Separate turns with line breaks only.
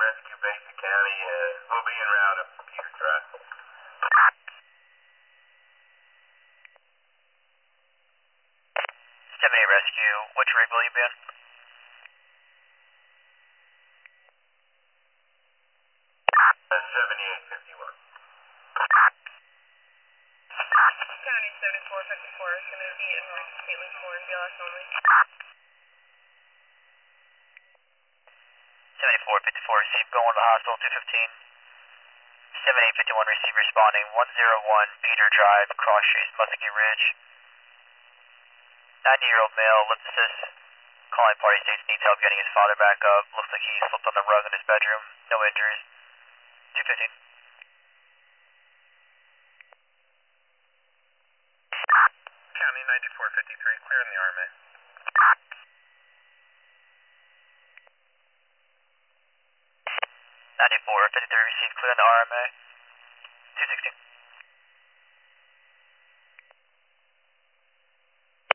Rescue Basic County. We'll be en route up Peter Drive.
78 Rescue, which rig will you be in?
7851.
County 7454 is going to be en route to Caitlin Ford, BLS only.
7454, receive going to the hospital 215. 7851, receive responding 101 Peter Drive, Cross Street, Muskie Ridge. 90-year-old male, lip assist, calling party states needs help getting his father back up. Looks like he slipped on the rug in his bedroom. No injuries. 215.
County 9453, clear in the RMA.
9453, receive clear in the RMA.